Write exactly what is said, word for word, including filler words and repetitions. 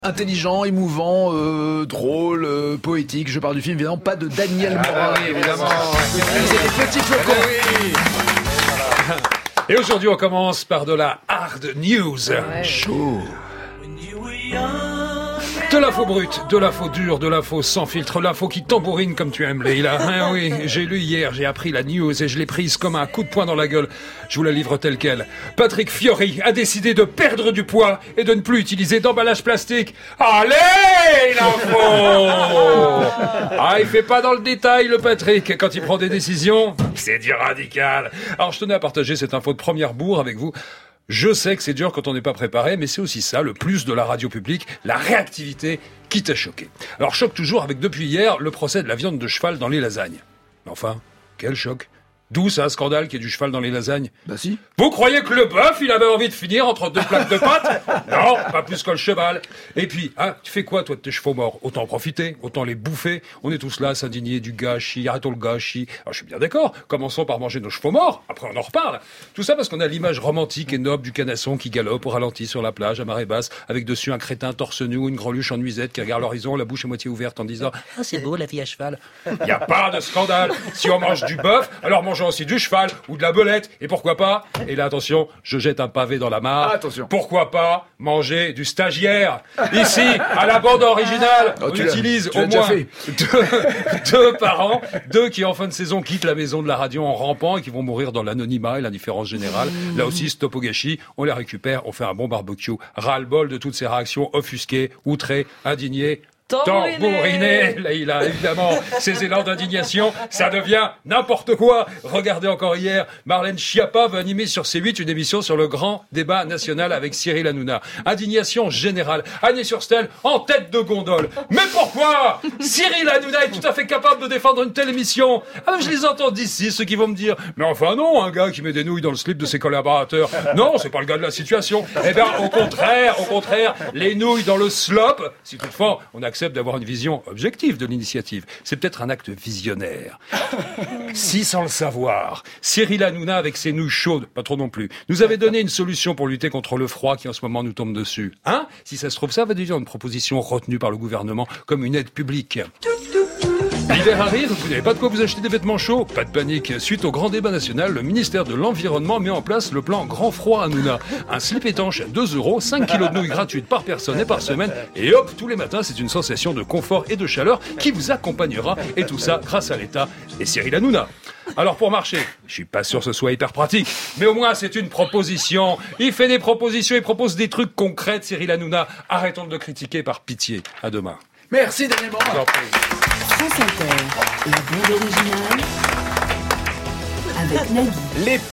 Intelligent, émouvant, euh, drôle, euh, poétique. Je parle du film, évidemment, pas de Daniel Morin. Ah oui, évidemment. C'est des petits flocons. Ah oui. Et aujourd'hui, on commence par de la hard news. Ouais. Chaud. De l'info brute, de l'info dure, de l'info sans filtre, l'info qui tambourine comme tu aimes, Leïla. Hein, oui, j'ai lu hier, j'ai appris la news et je l'ai prise comme un coup de poing dans la gueule. Je vous la livre telle quelle. Patrick Fiori a décidé de perdre du poids et de ne plus utiliser d'emballage plastique. Allez, l'info! Ah, il fait pas dans le détail, le Patrick. Quand il prend des décisions, c'est du radical. Alors, je tenais à partager cette info de première bourre avec vous. Je sais que c'est dur quand on n'est pas préparé, mais c'est aussi ça, le plus de la radio publique, la réactivité qui t'a choqué. Alors choque toujours avec, depuis hier, le procès de la viande de cheval dans les lasagnes. Mais enfin, quel choc. D'où ça, un scandale qu'il y ait du cheval dans les lasagnes? Bah si. Vous croyez que le bœuf, il avait envie de finir entre deux plaques de pâtes? Non, pas plus que le cheval. Et puis, hein, tu fais quoi, toi, de tes chevaux morts? Autant en profiter, autant les bouffer. On est tous là à s'indigner du gâchis, arrêtons le gâchis. Alors, je suis bien d'accord, commençons par manger nos chevaux morts, après on en reparle. Tout ça parce qu'on a l'image romantique et noble du canasson qui galope au ralenti sur la plage à marée basse, avec dessus un crétin torse nu ou une greluche en nuisette qui regarde l'horizon, la bouche à moitié ouverte en disant « Ah, c'est beau, la vie à cheval ». Il n'y a pas de scandale. Si on mange du bœuf, alors mangeons aussi du cheval ou de la belette, et pourquoi pas, et là attention, je jette un pavé dans la mare, attention. Pourquoi pas manger du stagiaire? Ici, à la bande originale, oh, on utilise au moins deux, deux par an, deux qui en fin de saison quittent la maison de la radio en rampant et qui vont mourir dans l'anonymat et l'indifférence générale. Mmh. Là aussi, stop au gâchis, on les récupère, on fait un bon barbecue, ras-le-bol de toutes ces réactions offusquées, outrées, indignées, tambouriné. Là, il a évidemment ces élans d'indignation. Ça devient n'importe quoi. Regardez encore hier, Marlène Schiappa va animer sur C huit une émission sur le grand débat national avec Cyril Hanouna. Indignation générale. Agnès Surstel en tête de gondole. Mais pourquoi? Cyril Hanouna est tout à fait capable de défendre une telle émission. Ah, je les entends d'ici, ceux qui vont me dire, mais enfin non, un gars qui met des nouilles dans le slip de ses collaborateurs. Non, c'est pas le gars de la situation. Eh bien, au contraire, au contraire, les nouilles dans le slop, si toutefois on accepte d'avoir une vision objective de l'initiative. C'est peut-être un acte visionnaire. Si, sans le savoir, Cyril Hanouna, avec ses nouilles chaudes, pas trop non plus, nous avait donné une solution pour lutter contre le froid qui en ce moment nous tombe dessus. Hein? Si ça se trouve, ça va devenir une proposition retenue par le gouvernement comme une aide publique. L'hiver arrive, vous n'avez pas de quoi vous acheter des vêtements chauds? Pas de panique. Suite au grand débat national, le ministère de l'Environnement met en place le plan Grand Froid Hanouna. Un slip étanche à deux euros, cinq kilos de nouilles gratuites par personne et par semaine. Et hop, tous les matins, c'est une sensation de confort et de chaleur qui vous accompagnera. Et tout ça grâce à l'État et Cyril Hanouna. Alors pour marcher, je suis pas sûr que ce soit hyper pratique, mais au moins c'est une proposition. Il fait des propositions, il propose des trucs concrets, Cyril Hanouna. Arrêtons de le critiquer par pitié. À demain. Merci Daniel Morin. France Inter, la bande originale avec Nagui. Les